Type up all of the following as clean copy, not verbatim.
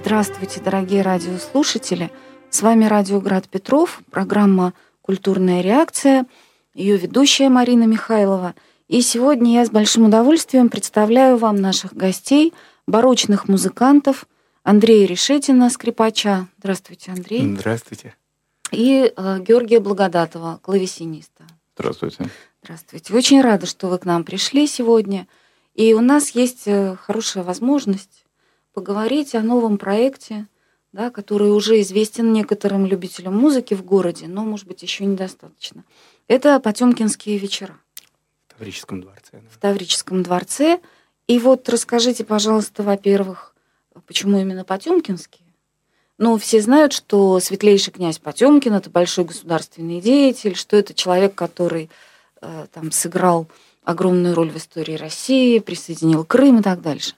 Здравствуйте, дорогие радиослушатели. С вами радио Град Петров, программа «Культурная реакция», ее ведущая Марина Михайлова. И сегодня я с большим удовольствием представляю вам наших гостей, барочных музыкантов Андрея Решетина, скрипача. Здравствуйте, Андрей. Здравствуйте. И Георгия Благодатова, клавесиниста. Здравствуйте. Здравствуйте. Очень рада, что вы к нам пришли сегодня. И у нас есть хорошая возможность поговорить о новом проекте, да, который уже известен некоторым любителям музыки в городе, но, может быть, еще недостаточно. Это «Потемкинские вечера». В Таврическом дворце. Да. В Таврическом дворце. И вот расскажите, пожалуйста, во-первых, почему именно Потемкинские? Ну, все знают, что светлейший князь Потемкин — это большой государственный деятель, что это человек, который там сыграл огромную роль в истории России, присоединил Крым и так дальше.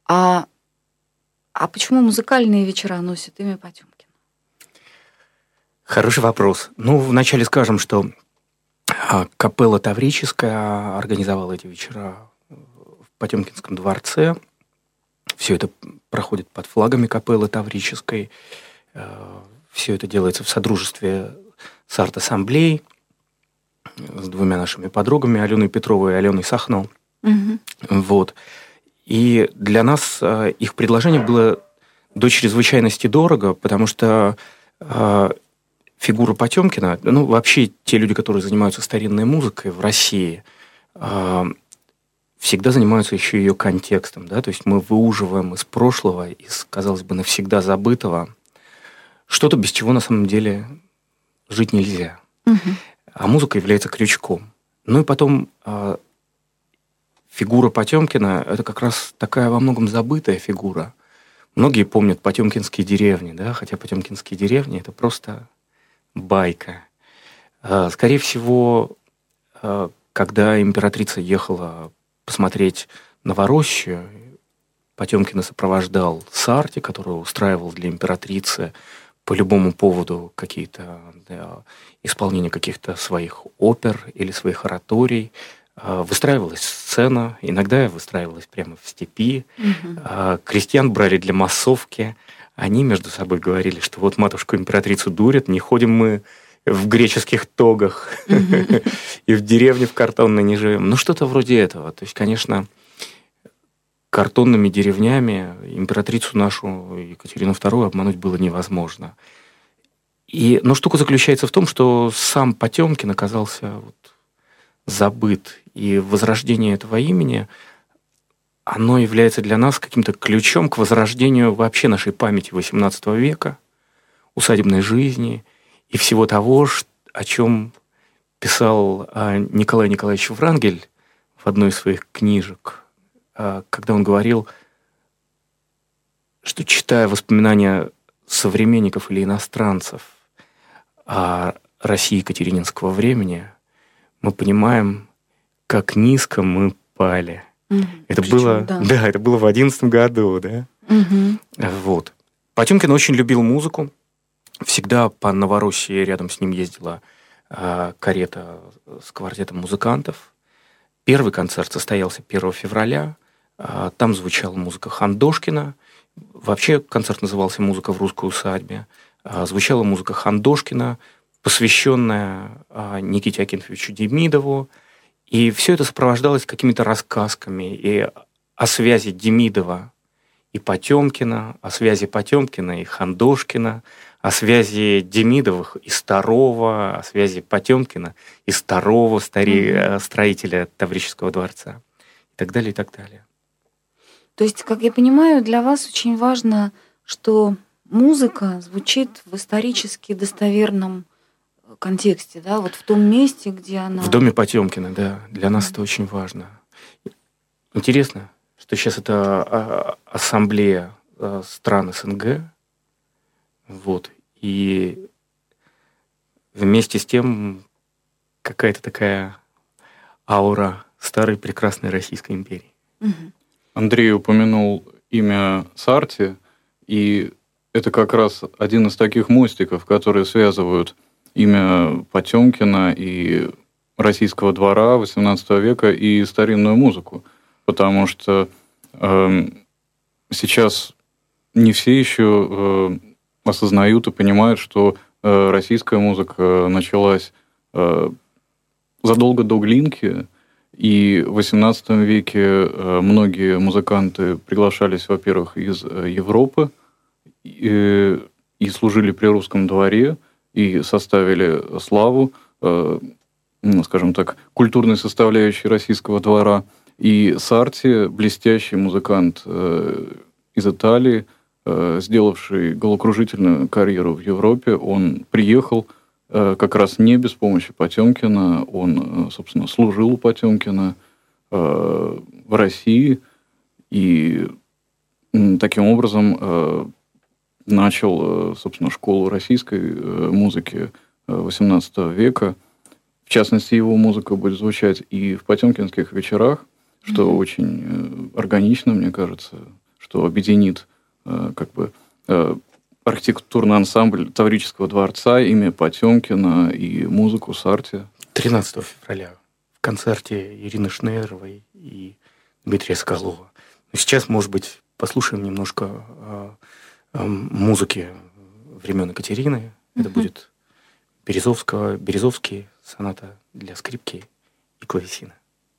А почему музыкальные вечера носят имя Потемкина? Хороший вопрос. Ну, вначале скажем, что капелла Таврическая организовала эти вечера в Потемкинском дворце. Все это проходит под флагами капеллы Таврической. Все это делается в содружестве с арт-ассамблеей, с двумя нашими подругами, Аленой Петровой и Аленой Сахно. Угу. Вот. И для нас их предложение было до чрезвычайности дорого, потому что фигура Потемкина, ну, вообще те люди, которые занимаются старинной музыкой в России, всегда занимаются еще ее контекстом, да, то есть мы выуживаем из прошлого, из, казалось бы, навсегда забытого, что-то, без чего на самом деле жить нельзя. Угу. А музыка является крючком. Ну и потом фигура Потемкина – это как раз такая во многом забытая фигура. Многие помнят потемкинские деревни, да, хотя потемкинские деревни – это просто байка. Скорее всего, когда императрица ехала посмотреть Новороссию, Потемкина сопровождал Сарти, который устраивал для императрицы по любому поводу какие-то исполнения каких-то своих опер или своих ораторий. Выстраивалась сцена, иногда выстраивалась прямо в степи. Угу. Крестьян брали для массовки. Они между собой говорили, что вот матушку-императрицу дурят, не ходим мы в греческих тогах и в деревне в картонной не живем. Ну, что-то вроде этого. То есть, конечно, картонными деревнями императрицу нашу Екатерину II обмануть было невозможно. Но штука заключается в том, что сам Потемкин оказался забыт. И возрождение этого имени, оно является для нас каким-то ключом к возрождению вообще нашей памяти XVIII века, усадебной жизни и всего того, о чем писал Николай Николаевич Врангель в одной из своих книжек, когда он говорил, что, читая воспоминания современников или иностранцев о России Екатерининского времени, мы понимаем, как низко мы пали. Это было в 2011 году, да? Вот. Потемкин очень любил музыку. Всегда по Новороссии рядом с ним ездила карета с квартетом музыкантов. Первый концерт состоялся 1 февраля. Там звучала музыка Хандошкина. Вообще концерт назывался «Музыка в русской усадьбе». Звучала музыка Хандошкина, посвященная Никите Акинфовичу Демидову. И все это сопровождалось какими-то рассказками и о связи Демидова и Потемкина, о связи Потемкина и Хандошкина, о связи Демидовых и Старова, о связи Потемкина и Старова, строителя Таврического дворца, и так далее, и так далее. То есть, как я понимаю, для вас очень важно, что музыка звучит в исторически достоверном контексте, да, вот в том месте, где она... В доме Потемкина, да. Для нас это очень важно. Интересно, что сейчас это ассамблея стран СНГ, вот, и вместе с тем какая-то такая аура старой прекрасной Российской империи. Угу. Андрей упомянул имя Сарти, и это как раз один из таких мостиков, которые связывают имя Потемкина и российского двора XVIII века и старинную музыку. Потому что сейчас не все еще осознают и понимают, что российская музыка началась задолго до Глинки, и в XVIII веке многие музыканты приглашались, во-первых, из Европы и служили при русском дворе, и составили славу, скажем так, культурной составляющей российского двора. И Сарти, блестящий музыкант из Италии, сделавший головокружительную карьеру в Европе, он приехал как раз не без помощи Потемкина, он, собственно, служил у Потемкина в России, и таким образом начал, собственно, школу российской музыки XVIII века. В частности, его музыка будет звучать и в потемкинских вечерах, что очень органично, мне кажется, что объединит архитектурный ансамбль Таврического дворца, имя Потемкина и музыку Сарти. 13 февраля в концерте Ирины Шнейровой и Дмитрия Соколова. Сейчас, может быть, послушаем немножко музыки времен Екатерины. Это будет Березовский, соната для скрипки и клавесина.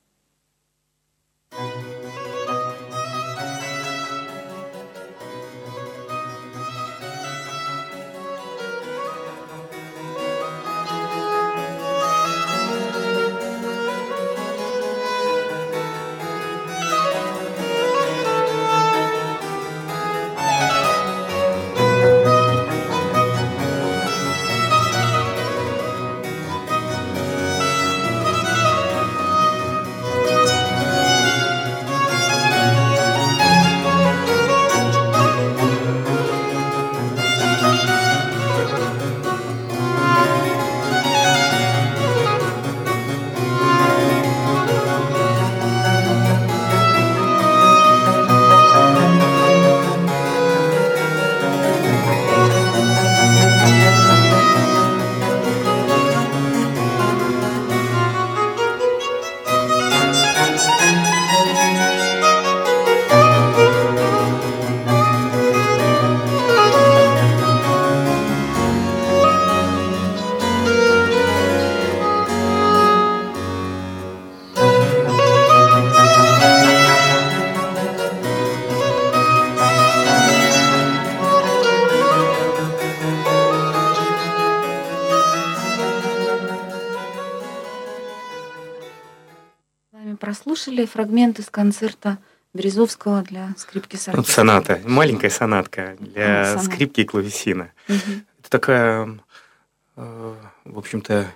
Прослушали фрагмент из концерта Березовского для скрипки Сарти. Вот соната, маленькая сонатка для скрипки и клавесина. Это такая, в общем-то,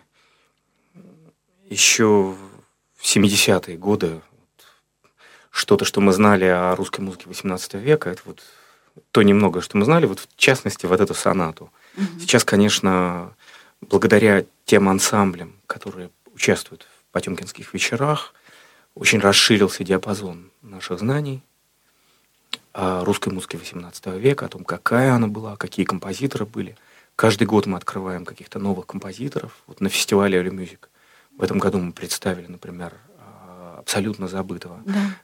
еще в 70-е годы что-то, что мы знали о русской музыке XVIII века, это вот то немного, что мы знали, вот в частности, вот эту сонату. Сейчас, конечно, благодаря тем ансамблям, которые участвуют в потемкинских вечерах, очень расширился диапазон наших знаний о русской музыке XVIII века, о том, какая она была, какие композиторы были. Каждый год мы открываем каких-то новых композиторов. Вот на фестивале Early Music в этом году мы представили, например, абсолютно забытого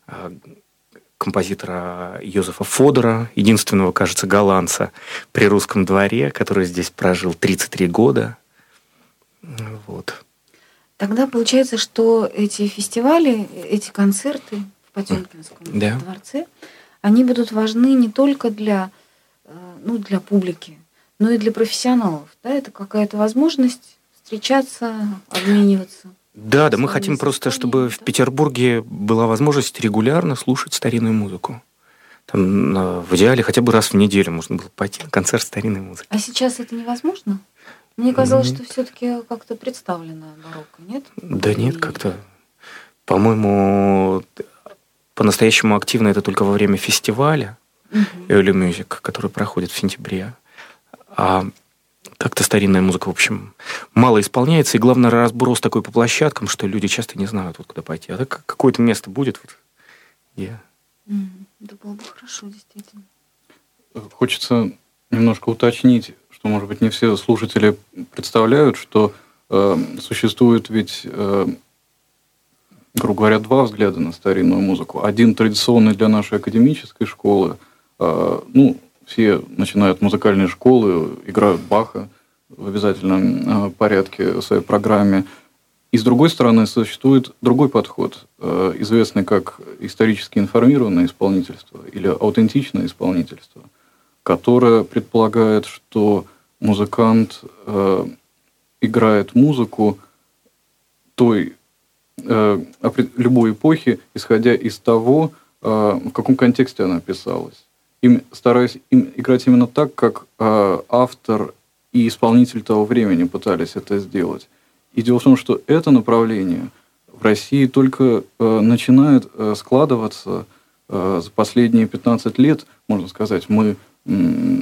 композитора Йозефа Фодора, единственного, кажется, голландца при русском дворе, который здесь прожил 33 года. Вот. Тогда получается, что эти фестивали, эти концерты в Потемкинском дворце, они будут важны не только для публики, но и для профессионалов. Да? Это какая-то возможность встречаться, обмениваться. Да, мы хотим просто, чтобы в Петербурге была возможность регулярно слушать старинную музыку. Там, в идеале хотя бы раз в неделю можно было пойти на концерт старинной музыки. А сейчас это невозможно? Мне казалось, что все-таки как-то представлено барокко, нет? Да нет, как-то. По-моему, по-настоящему активно это только во время фестиваля Early Music, который проходит в сентябре. А так-то старинная музыка, в общем, мало исполняется. И главное, разброс такой по площадкам, что люди часто не знают, вот куда пойти. А так какое-то место будет, вот, где. Это было бы хорошо, действительно. Хочется немножко уточнить, что, может быть, не все слушатели представляют, что существует ведь, грубо говоря, два взгляда на старинную музыку. Один традиционный для нашей академической школы, все начинают музыкальные школы, играют Баха в обязательном порядке в своей программе. И с другой стороны, существует другой подход, известный как исторически информированное исполнительство или аутентичное исполнительство, которое предполагает, что музыкант играет музыку той любой эпохи, исходя из того, в каком контексте она писалась. Стараясь играть именно так, как автор и исполнитель того времени пытались это сделать. И дело в том, что это направление в России только начинает складываться за последние 15 лет, можно сказать. Мы в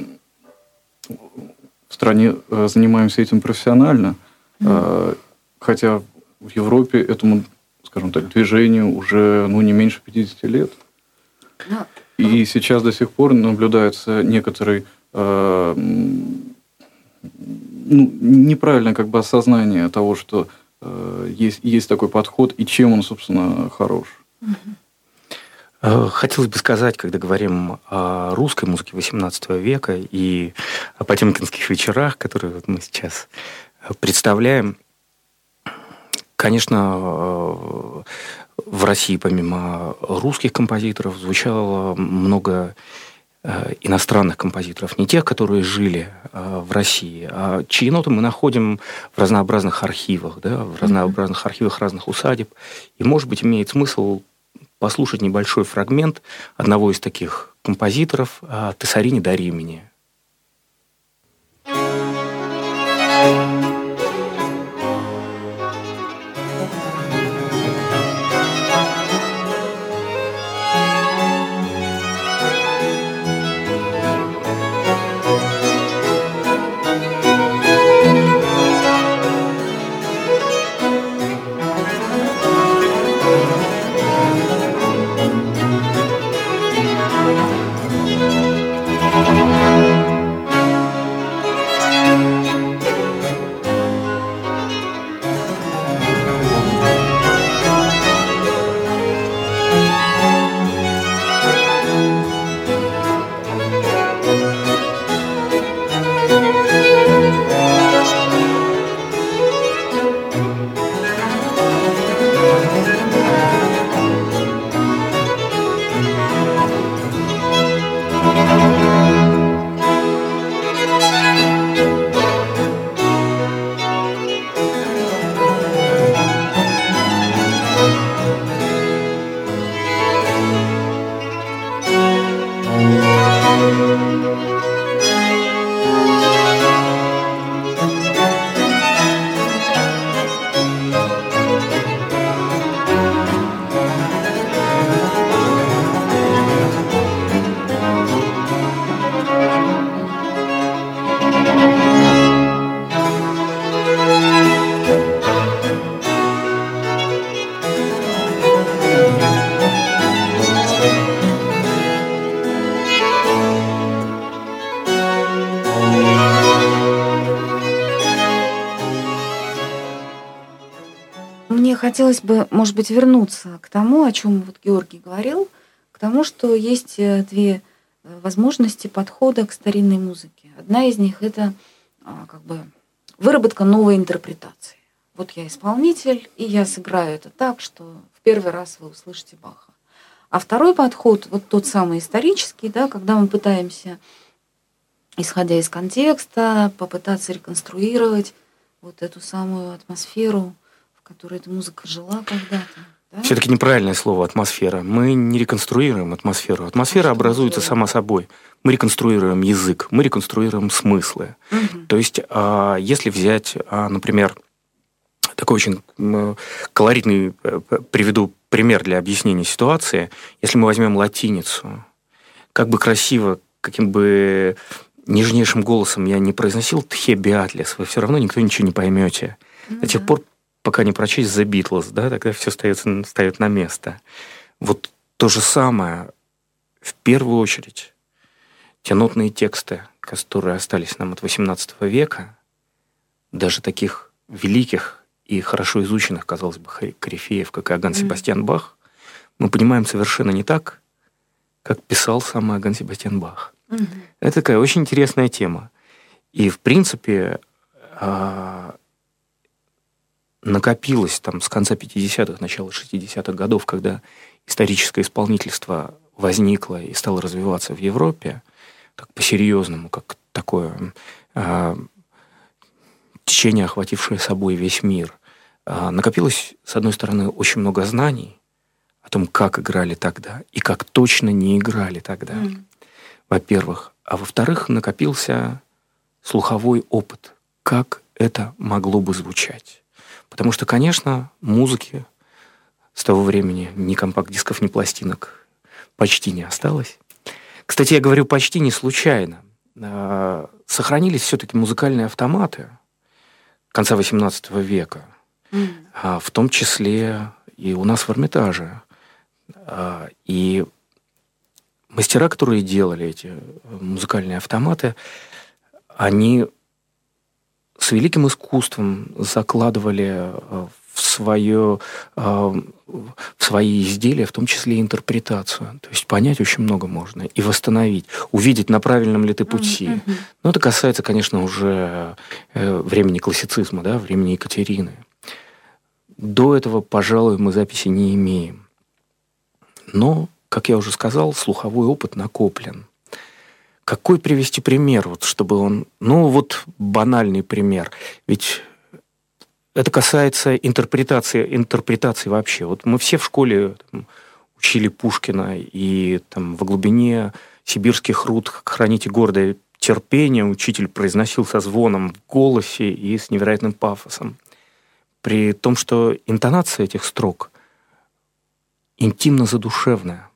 стране занимаемся этим профессионально, хотя в Европе этому, скажем так, движению уже не меньше 50 лет. И сейчас до сих пор наблюдается некоторый неправильное осознание того, что есть такой подход, и чем он, собственно, хорош. Хотелось бы сказать, когда говорим о русской музыке XVIII века и о потемкинских вечерах, которые мы сейчас представляем, конечно, в России помимо русских композиторов звучало много иностранных композиторов, не тех, которые жили в России, а чьи ноты мы находим в разнообразных архивах, в разнообразных архивах разных усадеб. И, может быть, имеет смысл послушать небольшой фрагмент одного из таких композиторов о Тессарине да Римини. Мне хотелось бы, может быть, вернуться к тому, о чем Георгий говорил, к тому, что есть две возможности подхода к старинной музыке. Одна из них – это выработка новой интерпретации. Вот я исполнитель, и я сыграю это так, что в первый раз вы услышите Баха. А второй подход, тот самый исторический, когда мы пытаемся, исходя из контекста, попытаться реконструировать эту самую атмосферу, в которой эта музыка жила когда-то. Да? Все-таки неправильное слово «атмосфера». Мы не реконструируем атмосферу. Атмосфера образуется сама собой. Мы реконструируем язык, мы реконструируем смыслы. Угу. То есть, если взять, например, такой очень колоритный, приведу пример для объяснения ситуации. Если мы возьмем латиницу, как бы красиво, каким бы нежнейшим голосом я не произносил «Тхе Беатлес», вы все равно никто ничего не поймете. До тех пор, пока не прочесть The Beatles, тогда все встает на место. Вот то же самое, в первую очередь, те нотные тексты, которые остались нам от XVIII века, даже таких великих и хорошо изученных, казалось бы, корифеев, как Иоганн Себастьян Бах, мы понимаем совершенно не так, как писал сам Иоганн Себастьян Бах. Это такая очень интересная тема. И, в принципе, накопилось там с конца 50-х, начала 60-х годов, когда историческое исполнительство возникло и стало развиваться в Европе, так по-серьезному, как такое течение, охватившее собой весь мир. Накопилось, с одной стороны, очень много знаний о том, как играли тогда и как точно не играли тогда, во-первых. А во-вторых, накопился слуховой опыт, как это могло бы звучать. Потому что, конечно, музыки с того времени ни компакт-дисков, ни пластинок почти не осталось. Кстати, я говорю почти не случайно. Сохранились все-таки музыкальные автоматы конца XVIII века, в том числе и у нас в Эрмитаже. И мастера, которые делали эти музыкальные автоматы, они с великим искусством закладывали в свои изделия, в том числе и интерпретацию. То есть понять очень много можно и восстановить, увидеть, на правильном ли ты пути. Но это касается, конечно, уже времени классицизма, да, времени Екатерины. До этого, пожалуй, мы записи не имеем. Но, как я уже сказал, слуховой опыт накоплен. Какой привести пример, вот, чтобы он... банальный пример. Ведь это касается интерпретации вообще. Вот мы все в школе учили Пушкина, и во глубине сибирских руд «Храните гордое терпение» учитель произносил со звоном в голосе и с невероятным пафосом. При том, что интонация этих строк интимно-задушевная.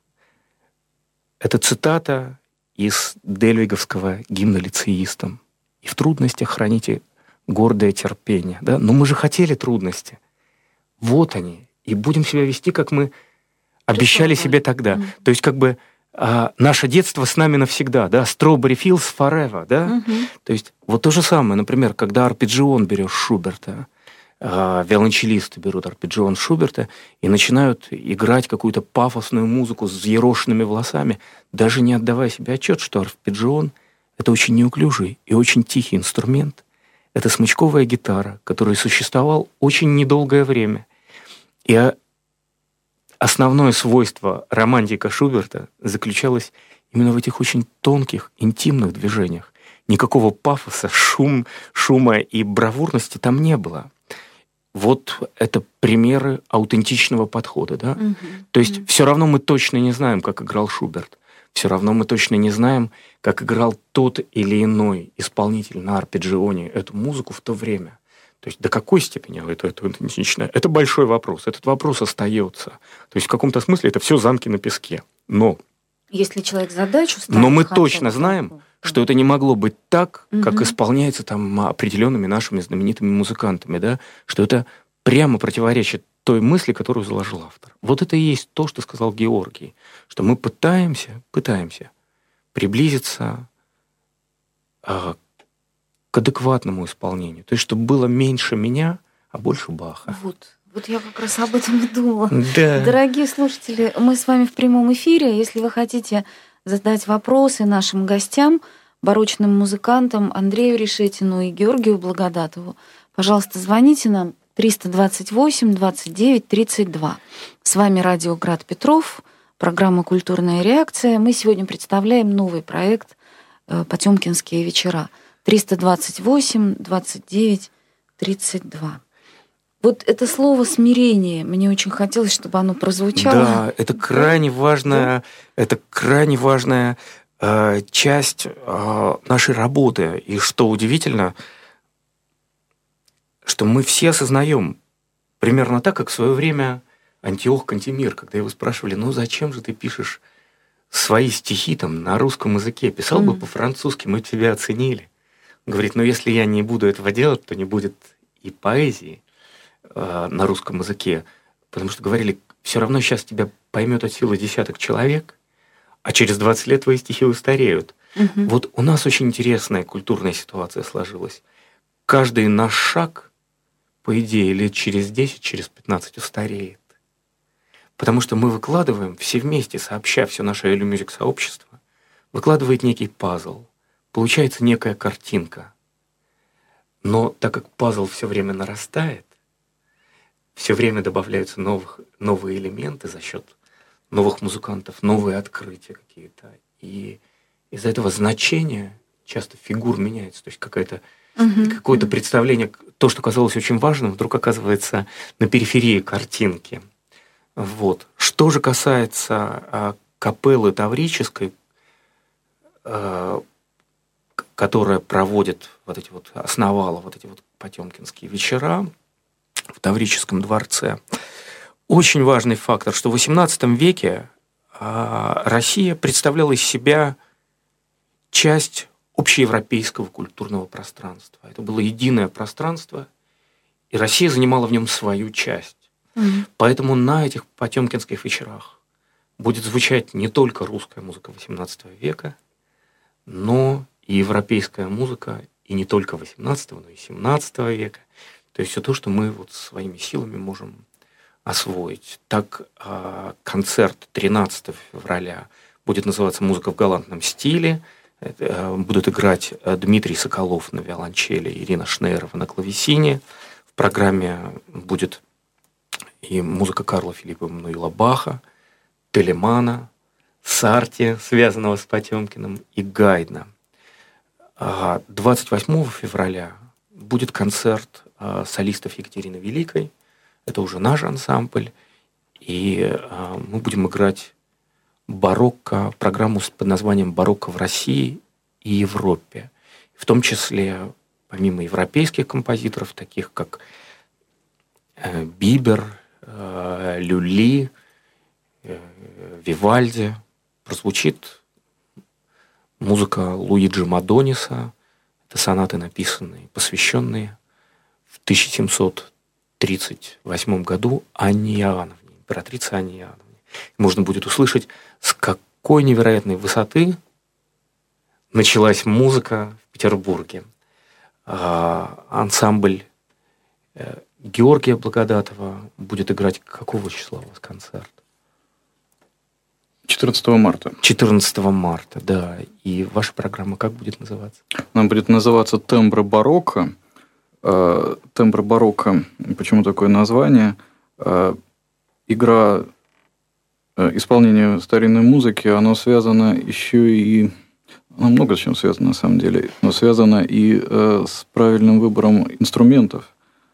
Это цитата из дельвиговского гимна лицеистам. «И в трудностях храните гордое терпение». Да? Но мы же хотели трудности. Вот они. И будем себя вести, как мы обещали себе тогда. То есть наше детство с нами навсегда. Да? Strawberry Fields Forever. Да? То есть вот то же самое. Например, когда арпеджион берешь Шуберта, виолончелисты берут арпеджион Шуберта и начинают играть какую-то пафосную музыку с взъерошенными волосами, даже не отдавая себе отчет, что арпеджион — это очень неуклюжий и очень тихий инструмент. Это смычковая гитара, который существовал очень недолгое время. И основное свойство романтика Шуберта заключалось именно в этих очень тонких, интимных движениях. Никакого пафоса, шума и бравурности там не было. Вот это примеры аутентичного подхода. Да? То есть все равно мы точно не знаем, как играл Шуберт. Все равно мы точно не знаем, как играл тот или иной исполнитель на арпеджионе эту музыку в то время. То есть до какой степени это аутентично? Это большой вопрос. Этот вопрос остается. То есть в каком-то смысле это все замки на песке. Но если человек задачу ставит... Но мы точно знаем, что это не могло быть так, как исполняется определенными нашими знаменитыми музыкантами, да? Что это прямо противоречит той мысли, которую заложил автор. Вот это и есть то, что сказал Георгий, что мы пытаемся приблизиться к адекватному исполнению. То есть, чтобы было меньше меня, а больше Баха. Вот я как раз об этом и думала. Да. Дорогие слушатели, мы с вами в прямом эфире. Если вы хотите задать вопросы нашим гостям, барочным музыкантам Андрею Решетину и Георгию Благодатову, пожалуйста, звоните нам 328 29 32. С вами радио Град Петров, программа «Культурная реакция». Мы сегодня представляем новый проект «Потёмкинские вечера». 328 29 32. Вот это слово «смирение», мне очень хотелось, чтобы оно прозвучало. Да, это крайне важная, часть нашей работы. И что удивительно, что мы все осознаем примерно так, как в свое время Антиох Кантемир, когда его спрашивали, зачем же ты пишешь свои стихи на русском языке? Писал бы по-французски, мы бы тебя оценили. Он говорит, если я не буду этого делать, то не будет и поэзии на русском языке, потому что говорили, все равно сейчас тебя поймет от силы десяток человек, а через 20 лет твои стихи устареют. Вот у нас очень интересная культурная ситуация сложилась. Каждый наш шаг, по идее, лет через 10, через 15 устареет. Потому что мы выкладываем все вместе, сообща все наше Элю Мьюзик сообщество, выкладывает некий пазл, получается некая картинка. Но так как пазл все время нарастает, все время добавляются новые элементы за счет новых музыкантов, новые открытия какие-то. И из-за этого значение часто фигур меняется. То есть какое-то представление, то, что казалось очень важным, вдруг оказывается на периферии картинки. Вот. Что же касается капеллы таврической, которая проводит основала потемкинские вечера в Таврическом дворце, очень важный фактор, что в XVIII веке Россия представляла из себя часть общеевропейского культурного пространства. Это было единое пространство, и Россия занимала в нем свою часть. Поэтому на этих потемкинских вечерах будет звучать не только русская музыка XVIII века, но и европейская музыка, и не только XVIII, но и XVII века. То есть все то, что мы своими силами можем освоить. Так, концерт 13 февраля будет называться «Музыка в галантном стиле». Будут играть Дмитрий Соколов на виолончели, Ирина Шнейрова на клавесине. В программе будет и музыка Карла Филиппа Эммануила Баха, Телемана, Сарти, связанного с Потемкиным, и Гайдна. 28 февраля будет концерт солистов Екатерины Великой. Это уже наш ансамбль. И мы будем играть барокко, программу под названием «Барокко в России и Европе». В том числе, помимо европейских композиторов, таких как Бибер, Люли, Вивальди, прозвучит музыка Луиджи Мадониса. Это сонаты, написанные, посвященные в 1738 году Анне Иоанновне, императрице Анне Иоанновне. Можно будет услышать, с какой невероятной высоты началась музыка в Петербурге. Ансамбль Георгия Благодатова будет играть. Какого числа у вас концерт? 14 марта. 14 марта, да. И ваша программа как будет называться? Она будет называться «Тембры барокко». «Тембры барокко». Почему такое название? Игра, исполнение старинной музыки, оно связано еще и... Оно много с чем связано, на самом деле. Но связано и с правильным выбором инструментов.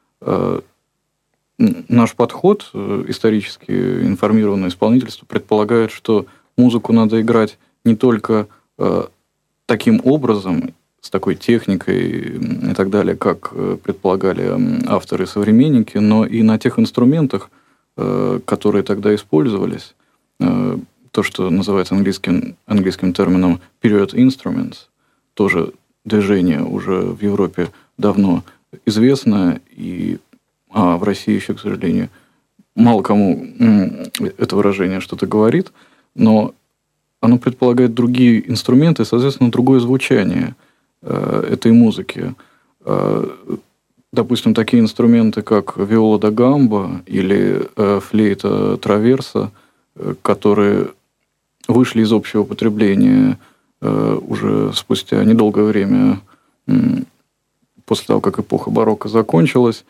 Наш подход, исторически информированное исполнительство, предполагает, что музыку надо играть не только таким образом, с такой техникой и так далее, как предполагали авторы и современники, но и на тех инструментах, которые тогда использовались. То, что называется английским термином period instruments, тоже движение уже в Европе давно известно, и в России еще, к сожалению, мало кому это выражение что-то говорит, но оно предполагает другие инструменты, соответственно, другое звучание этой музыки. Допустим, такие инструменты, как виола да гамба или флейта траверса, которые вышли из общего употребления уже спустя недолгое время после того, как эпоха барокко закончилась,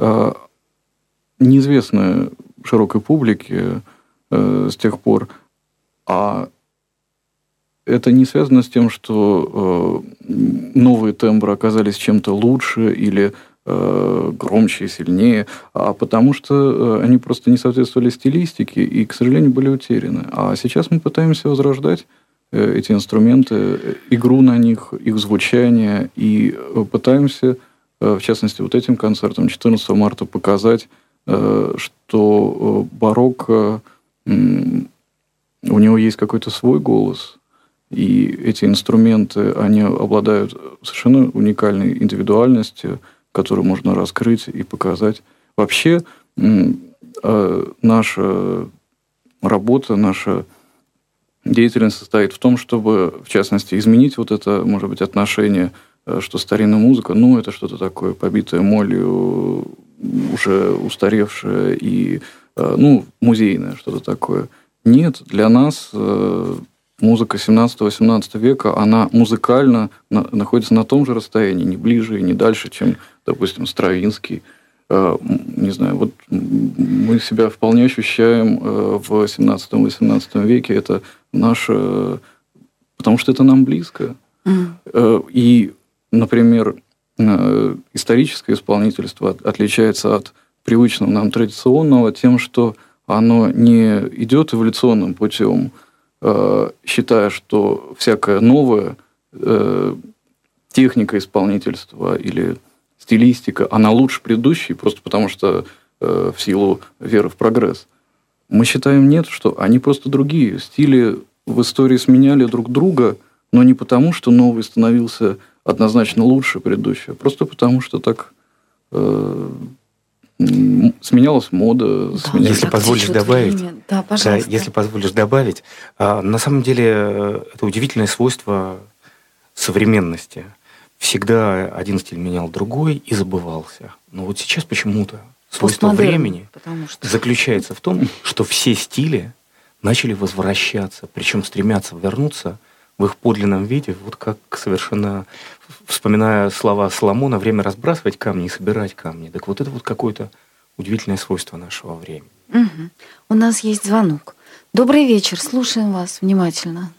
неизвестны широкой публике с тех пор. А это не связано с тем, что новые тембры оказались чем-то лучше или громче и сильнее, а потому что они просто не соответствовали стилистике и, к сожалению, были утеряны. А сейчас мы пытаемся возрождать эти инструменты, игру на них, их звучание, и пытаемся, в частности, вот этим концертом 14 марта показать, что барокко, у него есть какой-то свой голос, и эти инструменты, они обладают совершенно уникальной индивидуальностью, которую можно раскрыть и показать. Вообще, наша работа, наша деятельность состоит в том, чтобы, в частности, изменить вот это, может быть, отношение, что старинная музыка, ну, это что-то такое, побитое молью, уже устаревшее и, ну, музейное что-то такое. Нет, для нас музыка 17-18 века, она музыкально находится на том же расстоянии, не ближе и не дальше, чем, допустим, Стравинский. Не знаю, вот мы себя вполне ощущаем в 17-18 веке. Это наше... Потому что это нам близко. И, например, историческое исполнительство отличается от привычного нам традиционного тем, что оно не идет эволюционным путем, считая, что всякая новая техника исполнительства или стилистика, она лучше предыдущей, просто потому что в силу веры в прогресс. Мы считаем нет, что они просто другие. Стили в истории сменяли друг друга, но не потому, что новый становился однозначно лучше предыдущего, просто потому, что так сменялась мода. Да, если позволишь добавить, да, пожалуйста. Если позволишь добавить, на самом деле это удивительное свойство современности. Всегда один стиль менял другой и забывался. Но вот сейчас почему-то свойство времени заключается в том, что все стили начали возвращаться, причем стремятся вернуться в их подлинном виде, вот как совершенно, вспоминая слова Соломона, время разбрасывать камни и собирать камни. Так вот это вот какое-то удивительное свойство нашего времени. Угу. У нас есть звонок. Добрый вечер, слушаем вас внимательно.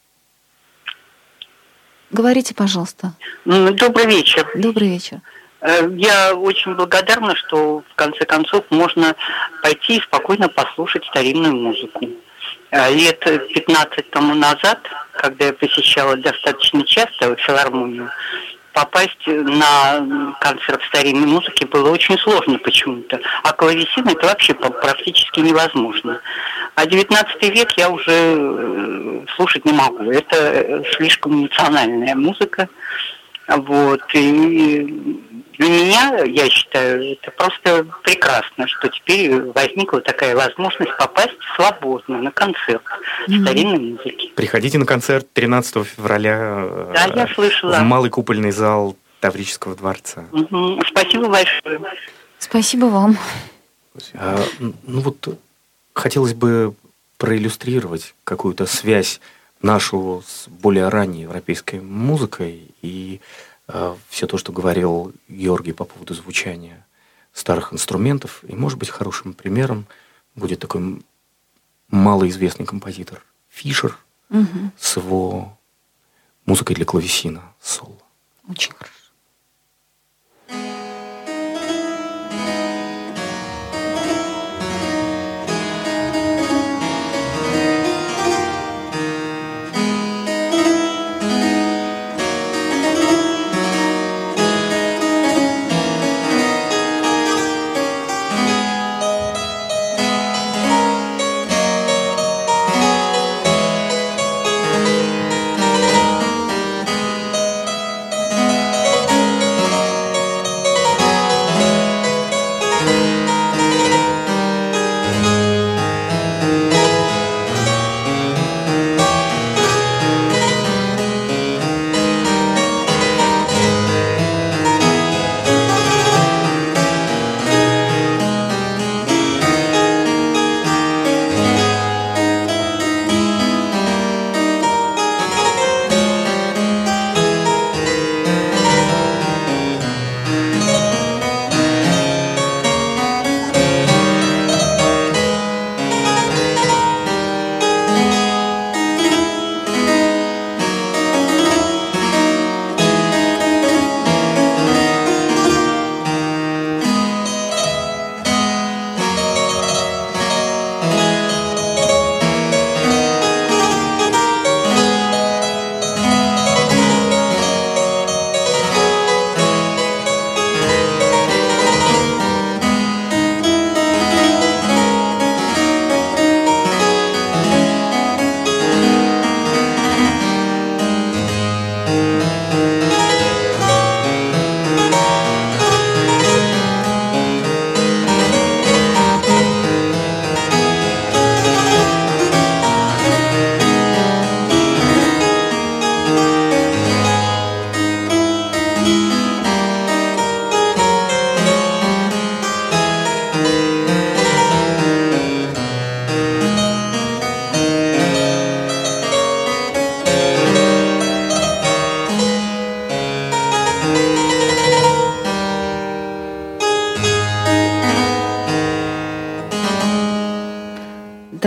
Говорите, пожалуйста. Добрый вечер. Добрый вечер. Я очень благодарна, что в конце концов можно пойти и спокойно послушать старинную музыку. Лет 15 тому назад, когда я посещала достаточно часто филармонию, попасть на концерт старинной музыки было очень сложно почему-то. А клавесин это вообще практически невозможно. А 19 век я уже слушать не могу. Это слишком национальная музыка. Вот. И для меня, я считаю, это просто прекрасно, что теперь возникла такая возможность попасть свободно на концерт старинной музыки. Приходите на концерт 13 февраля да, я слышала. В малый купольный зал Таврического дворца. Спасибо большое. Спасибо вам. Ну вот хотелось бы проиллюстрировать какую-то связь нашу с более ранней европейской музыкой и все то, что говорил Георгий по поводу звучания старых инструментов. И, может быть, хорошим примером будет такой малоизвестный композитор Фишер с его музыкой для клавесина соло. Очень хорошо.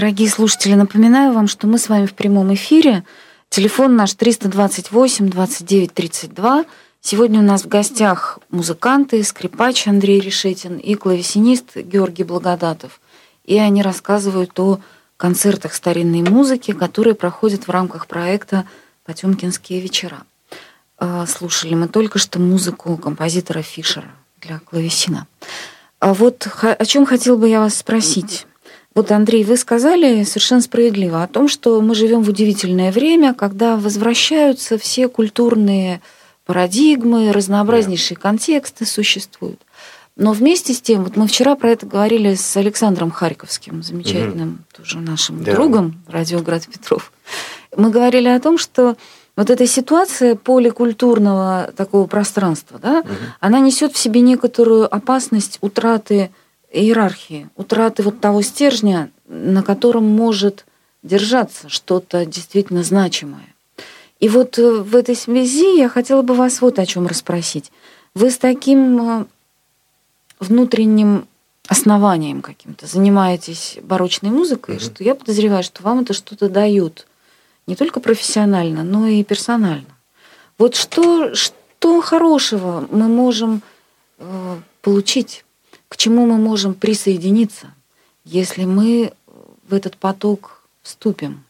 Дорогие слушатели, напоминаю вам, что мы с вами в прямом эфире. Телефон наш 328-29-32. Сегодня у нас в гостях музыканты, скрипач Андрей Решетин и клавесинист Георгий Благодатов. И они рассказывают о концертах старинной музыки, которые проходят в рамках проекта «Потемкинские вечера». Слушали мы только что музыку композитора Фишера для клавесина. А вот о чем хотел бы я вас спросить. Вот, Андрей, вы сказали совершенно справедливо о том, что мы живем в удивительное время, когда возвращаются все культурные парадигмы, разнообразнейшие контексты существуют. Но вместе с тем, вот мы вчера про это говорили с Александром Харьковским, замечательным тоже нашим другом, радиоград Петров. Мы говорили о том, что вот эта ситуация поликультурного такого пространства, да, она несет в себе некоторую опасность утраты иерархии, утраты вот того стержня, на котором может держаться что-то действительно значимое. И вот в этой связи я хотела бы вас вот о чем расспросить. Вы с таким внутренним основанием каким-то занимаетесь барочной музыкой, что я подозреваю, что вам это что-то дает. Не только профессионально, но и персонально. Вот что хорошего мы можем получить, к чему мы можем присоединиться, если мы в этот поток вступим?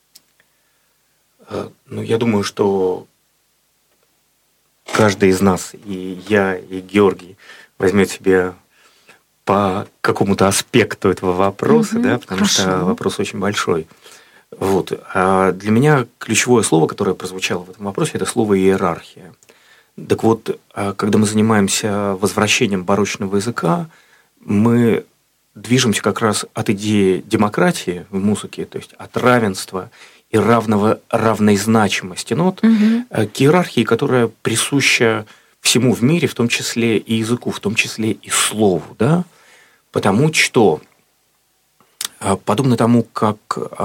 Ну, я думаю, что каждый из нас, и я, и Георгий, возьмет себе по какому-то аспекту этого вопроса, да, потому что вопрос очень большой. Вот. А для меня ключевое слово, которое прозвучало в этом вопросе, это слово «иерархия». Так вот, когда мы занимаемся возвращением барочного языка, мы движемся как раз от идеи демократии в музыке, то есть от равенства и равной значимости нот, к иерархии, которая присуща всему в мире, в том числе и языку, в том числе и слову, да? Потому что подобно тому, как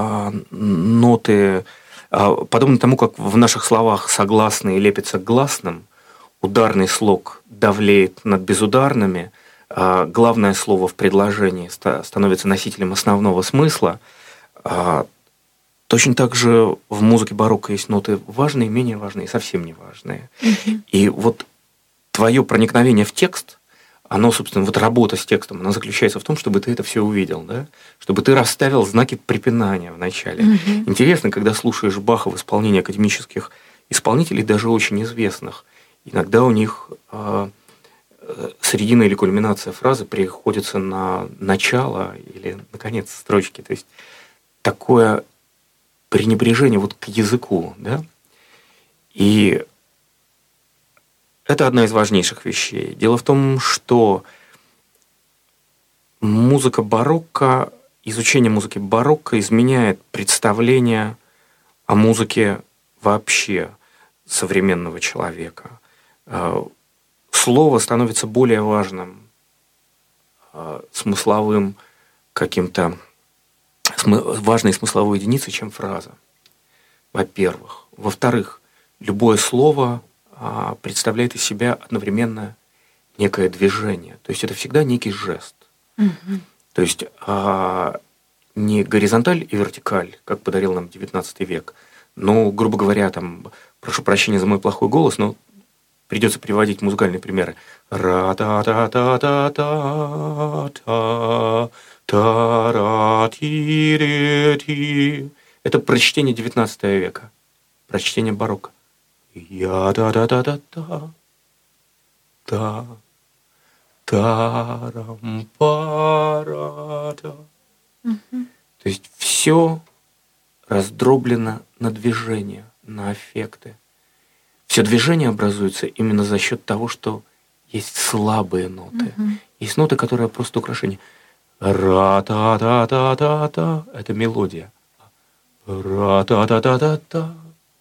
ноты, подобно тому, как в наших словах согласные лепятся к гласным, ударный слог давлеет над безударными, главное слово в предложении становится носителем основного смысла, точно так же в музыке барокко есть ноты важные, менее важные, совсем не важные. И вот твое проникновение в текст, оно, собственно, вот работа с текстом, она заключается в том, чтобы ты это все увидел, да? Чтобы ты расставил знаки препинания в начале. Интересно, когда слушаешь Баха в исполнении академических исполнителей, даже очень известных, иногда у них середина или кульминация фразы приходится на начало или на конец строчки. То есть такое пренебрежение вот к языку, да? И это одна из важнейших вещей. Дело в том, что музыка барокко, изучение музыки барокко изменяет представление о музыке вообще современного человека. Слово становится более важным, смысловым каким-то, важной смысловой единицей, чем фраза, во-первых. Во-вторых, любое слово представляет из себя одновременно некое движение. То есть это всегда некий жест. То есть не горизонталь и вертикаль, как подарил нам XIX век, но, грубо говоря, там, прошу прощения за мой плохой голос, но придется приводить музыкальные примеры. Это прочтение XIX века, прочтение барокко. Я-да-да-да-да-да, да-тарам-пара-да. То есть все раздроблено на движение, на аффекты. Все движение образуется именно за счет того, что есть слабые ноты. Есть ноты, которые просто украшение. Ра-та-та-та-та-та. Это мелодия. Ра-та-та-та-та-та.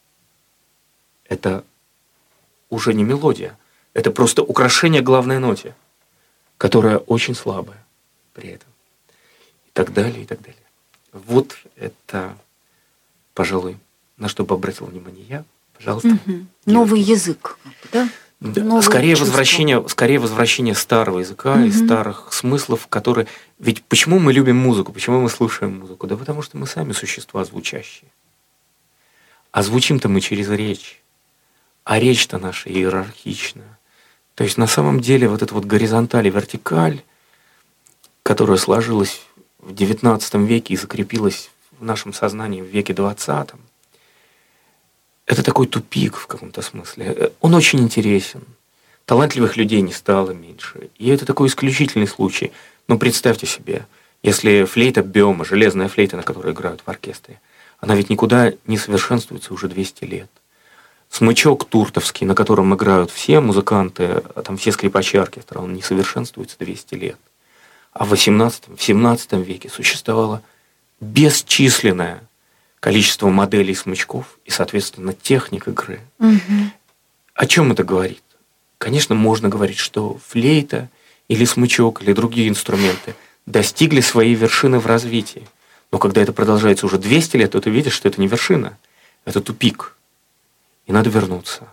Это уже не мелодия. Это просто украшение главной ноте, которая очень слабая при этом. И так далее, и так далее. Вот это, пожалуй, на что бы обратил внимание я. Пожалуйста. Новый язык, да? Скорее возвращение старого языка и старых смыслов, которые... Ведь почему мы любим музыку, почему мы слушаем музыку? Да потому что мы сами существа звучащие. А звучим-то мы через речь. А речь-то наша иерархична. То есть на самом деле вот эта вот горизонталь и вертикаль, которая сложилась в XIX веке и закрепилась в нашем сознании в веке XX, это такой тупик в каком-то смысле. Он очень интересен. Талантливых людей не стало меньше. И это такой исключительный случай. Но представьте себе, если флейта Бема, железная флейта, на которой играют в оркестре, она ведь никуда не совершенствуется уже 200 лет. Смычок туртовский, на котором играют все музыканты, там все скрипачи оркестра, он не совершенствуется 200 лет. А в XVII веке существовало бесчисленное количество моделей смычков и, соответственно, техник игры. О чем это говорит? Конечно, можно говорить, что флейта или смычок, или другие инструменты достигли своей вершины в развитии. Но когда это продолжается уже 200 лет, то ты видишь, что это не вершина, это тупик. И надо вернуться.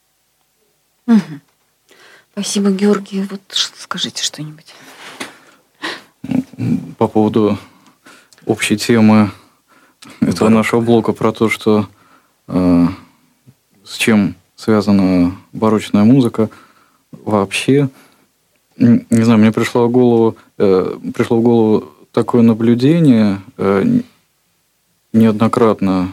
Спасибо, Георгий. Вот скажите что-нибудь. По поводу общей темы этого нашего блока про то, что с чем связана барочная музыка, вообще, не знаю, мне пришло в голову такое наблюдение, неоднократно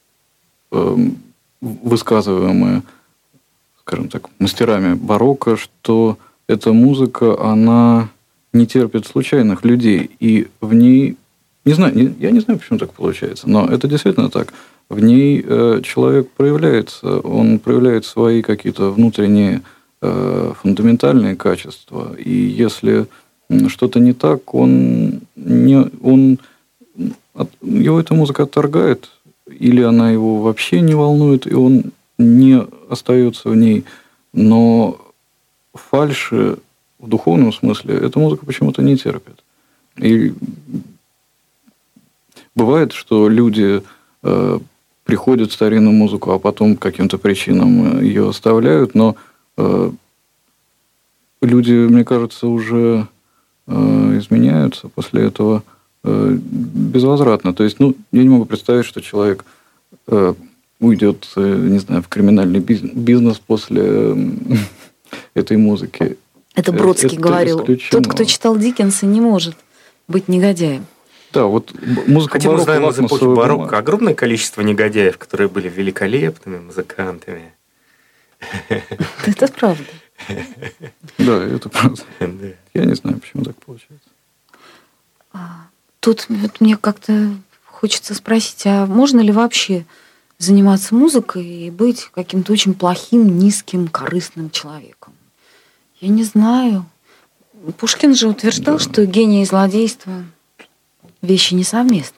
высказываемое, скажем так, мастерами барокко, что эта музыка, она не терпит случайных людей, и в ней, я не знаю, почему так получается, но это действительно так. В ней человек проявляется, он проявляет свои какие-то внутренние фундаментальные качества, и если что-то не так, его эта музыка отторгает, или она его вообще не волнует, и он не остается в ней. Но фальши в духовном смысле эта музыка почему-то не терпит. И бывает, что люди приходят в старинную музыку, а потом по каким-то причинам ее оставляют, но люди, мне кажется, уже изменяются после этого безвозвратно. То есть, я не могу представить, что человек уйдет, не знаю, в криминальный бизнес после этой музыки. Это Бродский говорил. Тот, кто читал Диккенса, не может быть негодяем. Да, вот музыка хотя мы знаем из эпохи барокко бумага. Огромное количество негодяев, которые были великолепными музыкантами. Это правда. Да, это правда. Я не знаю, почему так получается. Тут мне как-то хочется спросить, а можно ли вообще заниматься музыкой и быть каким-то очень плохим, низким, корыстным человеком? Я не знаю. Пушкин же утверждал, что гений и злодейство – вещи несовместные.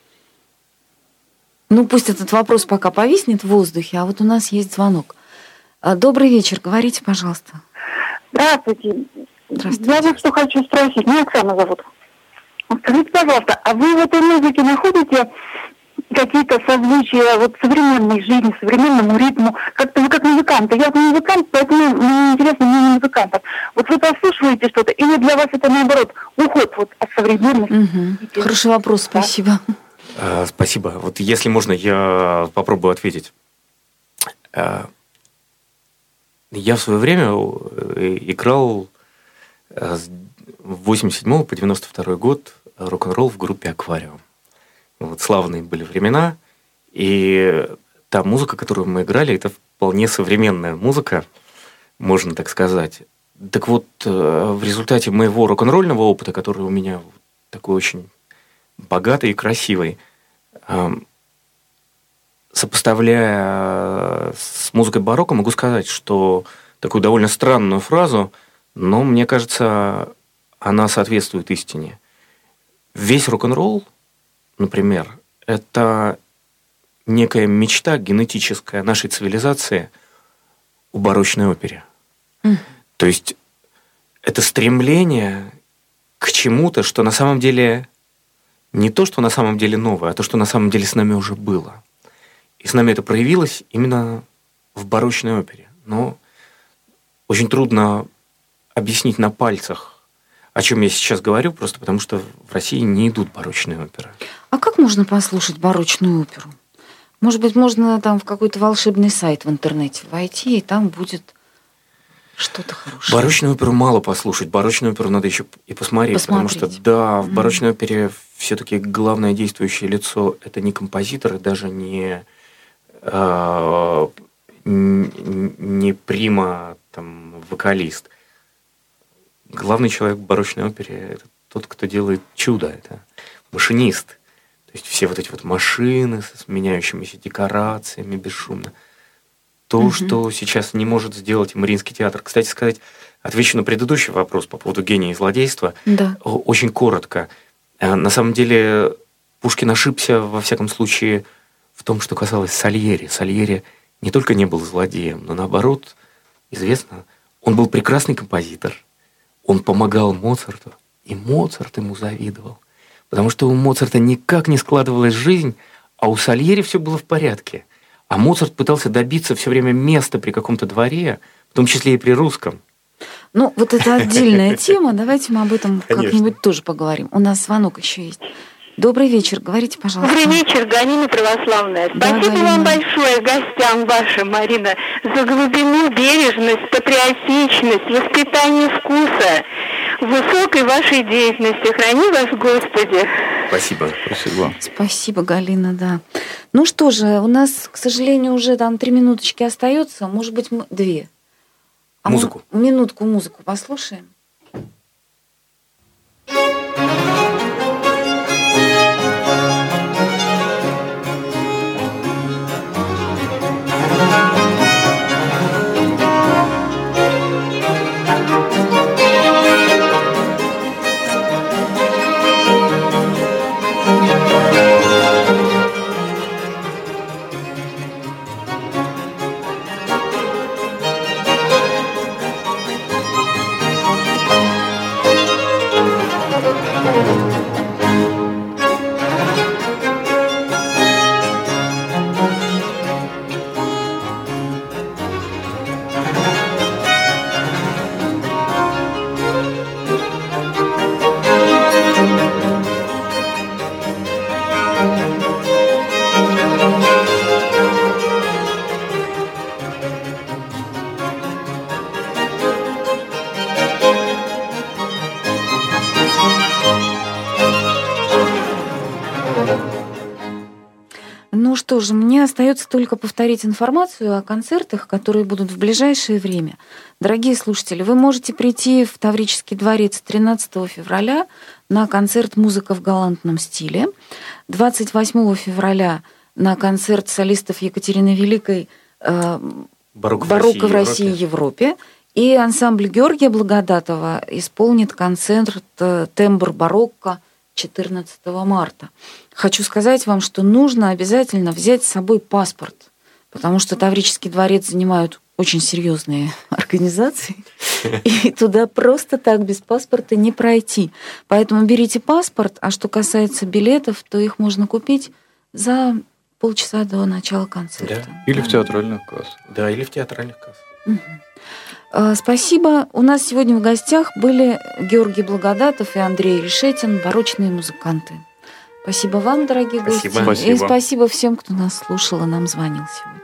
Пусть этот вопрос пока повиснет в воздухе, а вот у нас есть звонок. Добрый вечер, говорите, пожалуйста. Здравствуйте. Здравствуйте. Я вот что хочу спросить. Меня Оксана зовут. Скажите, пожалуйста, а вы в этой музыке находите какие-то созвучия современной жизни, современному ритму? Как-то вы как музыканты. Я не музыкант, поэтому мне интересно мнение музыкантов. Вы прослушиваете что-то, или для вас это наоборот уход от современности? Хороший вопрос, спасибо. Спасибо. Вот если можно, я попробую ответить. Я в свое время играл с 87 по 92 год рок-н-ролл в группе «Аквариум». Славные были времена, и та музыка, которую мы играли, это вполне современная музыка, можно так сказать. Так вот, в результате моего рок-н-ролльного опыта, который у меня такой очень богатый и красивый, сопоставляя с музыкой барокко, могу сказать, что такую довольно странную фразу, но мне кажется, она соответствует истине. Весь рок-н-ролл, например, это некая мечта генетическая нашей цивилизации о барочной опере. То есть это стремление к чему-то, что на самом деле не то, что на самом деле новое, а то, что на самом деле с нами уже было. И с нами это проявилось именно в барочной опере. Но очень трудно объяснить на пальцах, о чем я сейчас говорю, просто потому что в России не идут барочные оперы. А как можно послушать барочную оперу? Может быть, можно там в какой-то волшебный сайт в интернете войти, и там будет что-то хорошее. Барочную оперу мало послушать, барочную оперу надо еще и посмотреть. Потому что, да, в барочной опере все-таки главное действующее лицо – это не композитор, и даже не прима, там, вокалист. Главный человек в барочной опере – это тот, кто делает чудо, это машинист. То есть все вот эти вот машины с меняющимися декорациями бесшумно. То, что сейчас не может сделать и Мариинский театр. Кстати сказать, отвечу на предыдущий вопрос по поводу гения и злодейства. Да. Очень коротко. На самом деле Пушкин ошибся, во всяком случае, в том, что касалось Сальери. Сальери не только не был злодеем, но наоборот, известно, он был прекрасный композитор. Он помогал Моцарту, и Моцарт ему завидовал. Потому что у Моцарта никак не складывалась жизнь, а у Сальери все было в порядке. А Моцарт пытался добиться все время места при каком-то дворе, в том числе и при русском. Ну, вот это отдельная тема. Давайте мы об этом как-нибудь тоже поговорим. У нас звонок еще есть. Добрый вечер. Говорите, пожалуйста. Добрый вечер, Галина Православная. Спасибо вам большое, гостям вашим, Марина, за глубину, бережность, патриотичность, воспитание вкуса в высокой вашей деятельности. Храни вас, Господи. Спасибо. Спасибо. Спасибо, Галина, да. Ну что же, у нас, к сожалению, уже там 3 минуточки остается. Может быть, 2. Музыку. Минутку музыку послушаем. Ну что же, мне остается только повторить информацию о концертах, которые будут в ближайшее время. Дорогие слушатели, вы можете прийти в Таврический дворец 13 февраля на концерт «Музыка в галантном стиле», 28 февраля на концерт солистов Екатерины Великой «Барокко в России и Европе». И ансамбль Георгия Благодатова исполнит концерт «Тембр барокко» 14 марта. Хочу сказать вам, что нужно обязательно взять с собой паспорт, потому что Таврический дворец занимают очень серьезные организации, и туда просто так без паспорта не пройти. Поэтому берите паспорт, а что касается билетов, то их можно купить за полчаса до начала концерта. Да. Или в театральных кассах. Да, или в театральных кассах. Спасибо. У нас сегодня в гостях были Георгий Благодатов и Андрей Решетин, барочные музыканты. Спасибо вам, дорогие гости. Спасибо. И спасибо всем, кто нас слушал и нам звонил сегодня.